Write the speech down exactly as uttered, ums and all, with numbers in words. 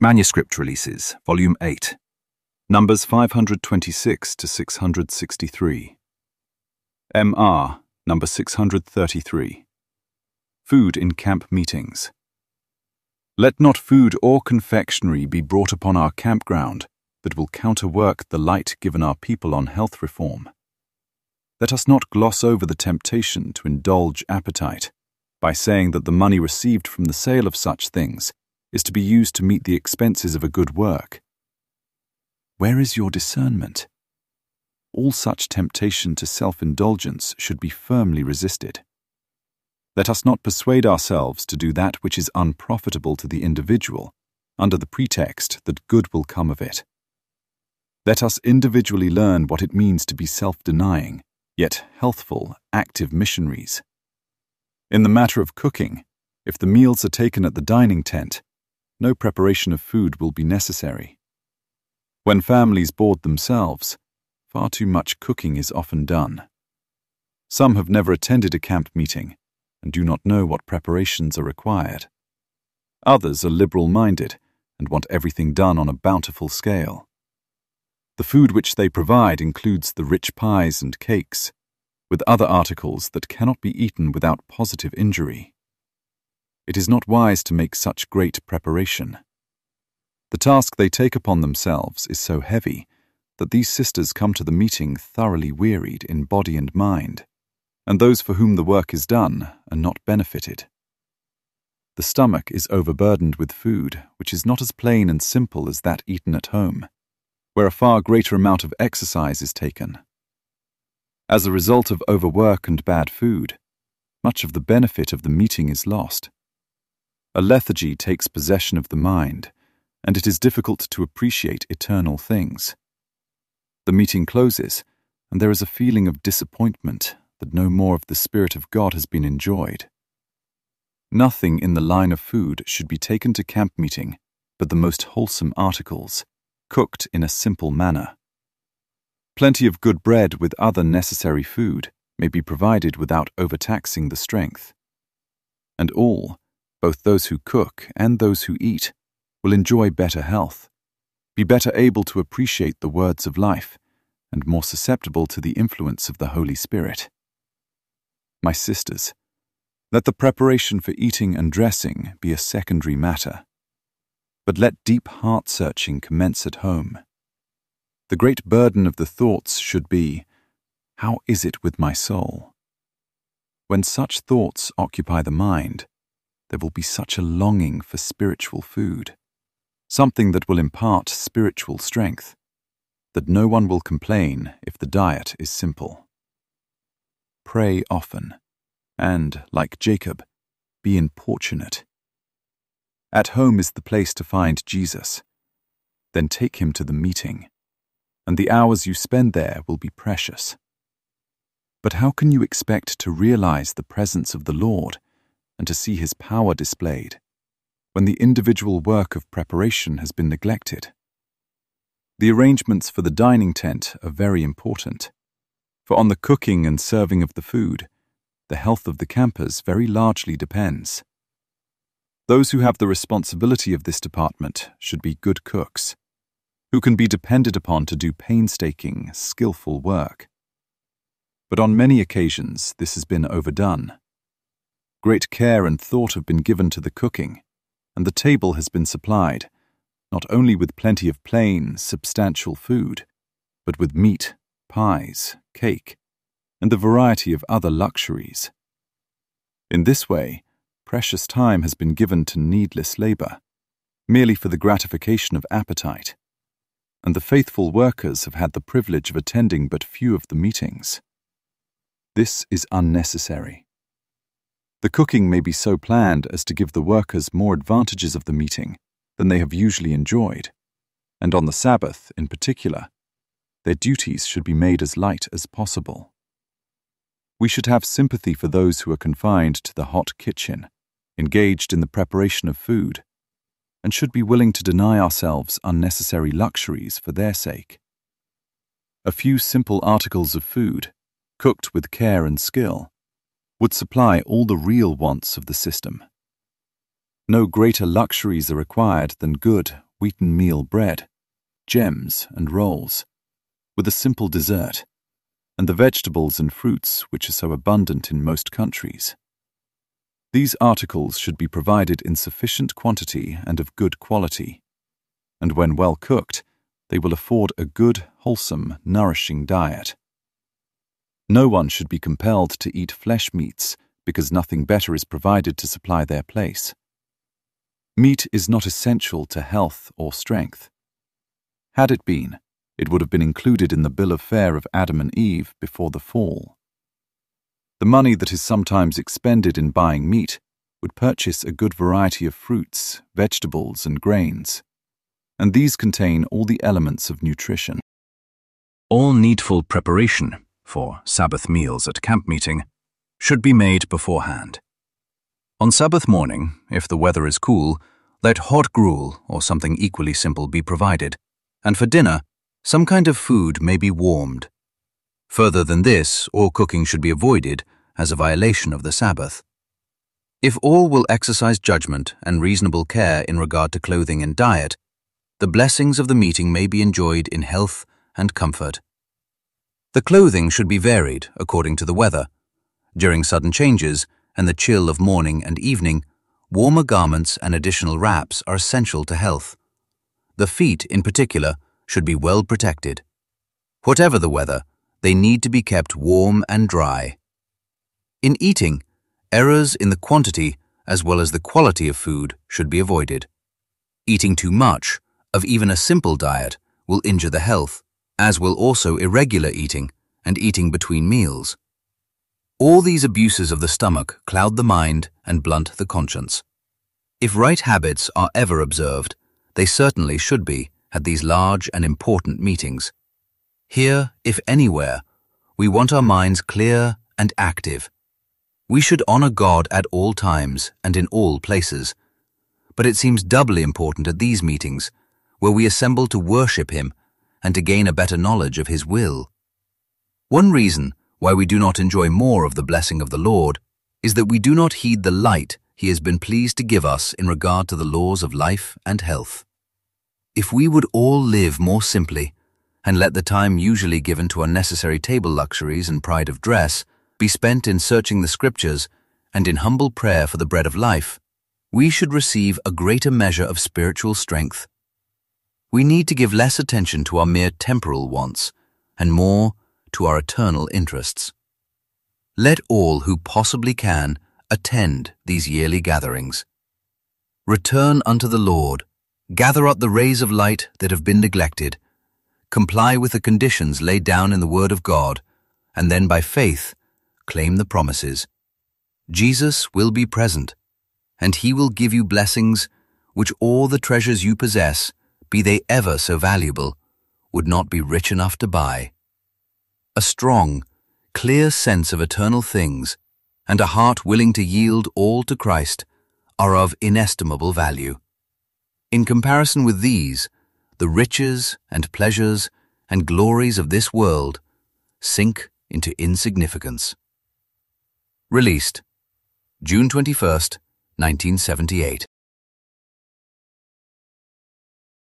Manuscript Releases, Volume eight, Numbers five hundred twenty-six to six hundred sixty-three. M R, Number six hundred thirty-three. Food in Camp Meetings. Let not food or confectionery be brought upon our campground that will counterwork the light given our people on health reform. Let us not gloss over the temptation to indulge appetite by saying that the money received from the sale of such things is to be used to meet the expenses of a good work. Where is your discernment? All such temptation to self-indulgence should be firmly resisted. Let us not persuade ourselves to do that which is unprofitable to the individual under the pretext that good will come of it. Let us individually learn what it means to be self-denying, yet healthful, active missionaries. In the matter of cooking, if the meals are taken at the dining tent, no preparation of food will be necessary. When families board themselves, far too much cooking is often done. Some have never attended a camp meeting and do not know what preparations are required. Others are liberal-minded and want everything done on a bountiful scale. The food which they provide includes the rich pies and cakes, with other articles that cannot be eaten without positive injury. It is not wise to make such great preparation. The task they take upon themselves is so heavy that these sisters come to the meeting thoroughly wearied in body and mind, and those for whom the work is done are not benefited. The stomach is overburdened with food which is not as plain and simple as that eaten at home, where a far greater amount of exercise is taken. As a result of overwork and bad food, much of the benefit of the meeting is lost. A lethargy takes possession of the mind, and it is difficult to appreciate eternal things. The meeting closes, and there is a feeling of disappointment that no more of the Spirit of God has been enjoyed. Nothing in the line of food should be taken to camp meeting but the most wholesome articles, cooked in a simple manner. Plenty of good bread with other necessary food may be provided without overtaxing the strength. And all, both those who cook and those who eat, will enjoy better health, be better able to appreciate the words of life, and more susceptible to the influence of the Holy Spirit. My sisters, let the preparation for eating and dressing be a secondary matter, but let deep heart-searching commence at home. The great burden of the thoughts should be, how is it with my soul? When such thoughts occupy the mind, there will be such a longing for spiritual food, something that will impart spiritual strength, that no one will complain if the diet is simple. Pray often, and, like Jacob, be importunate. At home is the place to find Jesus. Then take him to the meeting, and the hours you spend there will be precious. But how can you expect to realize the presence of the Lord and to see his power displayed when the individual work of preparation has been neglected? The arrangements for the dining tent are very important, for on the cooking and serving of the food, the health of the campers very largely depends. Those who have the responsibility of this department should be good cooks, who can be depended upon to do painstaking, skillful work. But on many occasions this has been overdone. Great care and thought have been given to the cooking, and the table has been supplied, not only with plenty of plain, substantial food, but with meat, pies, cake, and the variety of other luxuries. In this way, precious time has been given to needless labor, merely for the gratification of appetite, and the faithful workers have had the privilege of attending but few of the meetings. This is unnecessary. The cooking may be so planned as to give the workers more advantages of the meeting than they have usually enjoyed, and on the Sabbath, in particular, their duties should be made as light as possible. We should have sympathy for those who are confined to the hot kitchen, engaged in the preparation of food, and should be willing to deny ourselves unnecessary luxuries for their sake. A few simple articles of food, cooked with care and skill, would supply all the real wants of the system. No greater luxuries are required than good, wheaten meal bread, gems and rolls, with a simple dessert, and the vegetables and fruits which are so abundant in most countries. These articles should be provided in sufficient quantity and of good quality, and when well cooked, they will afford a good, wholesome, nourishing diet. No one should be compelled to eat flesh meats because nothing better is provided to supply their place. Meat is not essential to health or strength. Had it been, it would have been included in the bill of fare of Adam and Eve before the fall. The money that is sometimes expended in buying meat would purchase a good variety of fruits, vegetables, and grains, and these contain all the elements of nutrition. All needful preparation for Sabbath meals at camp meeting should be made beforehand. On Sabbath morning, if the weather is cool, let hot gruel or something equally simple be provided, and for dinner, some kind of food may be warmed. Further than this, all cooking should be avoided as a violation of the Sabbath. If all will exercise judgment and reasonable care in regard to clothing and diet, the blessings of the meeting may be enjoyed in health and comfort. The clothing should be varied according to the weather. During sudden changes and the chill of morning and evening, warmer garments and additional wraps are essential to health. The feet, in particular, should be well protected. Whatever the weather, they need to be kept warm and dry. In eating, errors in the quantity as well as the quality of food should be avoided. Eating too much of even a simple diet will injure the health, as will also irregular eating and eating between meals. All these abuses of the stomach cloud the mind and blunt the conscience. If right habits are ever observed, they certainly should be at these large and important meetings. Here, if anywhere, we want our minds clear and active. We should honor God at all times and in all places, but it seems doubly important at these meetings, where we assemble to worship Him and to gain a better knowledge of His will. One reason why we do not enjoy more of the blessing of the Lord is that we do not heed the light He has been pleased to give us in regard to the laws of life and health. If we would all live more simply, and let the time usually given to unnecessary table luxuries and pride of dress be spent in searching the Scriptures and in humble prayer for the bread of life, we should receive a greater measure of spiritual strength. We need to give less attention to our mere temporal wants and more to our eternal interests. Let all who possibly can attend these yearly gatherings. Return unto the Lord, gather up the rays of light that have been neglected, comply with the conditions laid down in the Word of God, and then by faith claim the promises. Jesus will be present, and He will give you blessings which all the treasures you possess, be they ever so valuable, would not be rich enough to buy. A strong, clear sense of eternal things and a heart willing to yield all to Christ are of inestimable value. In comparison with these, the riches and pleasures and glories of this world sink into insignificance. Released, June twenty-first, nineteen seventy-eight.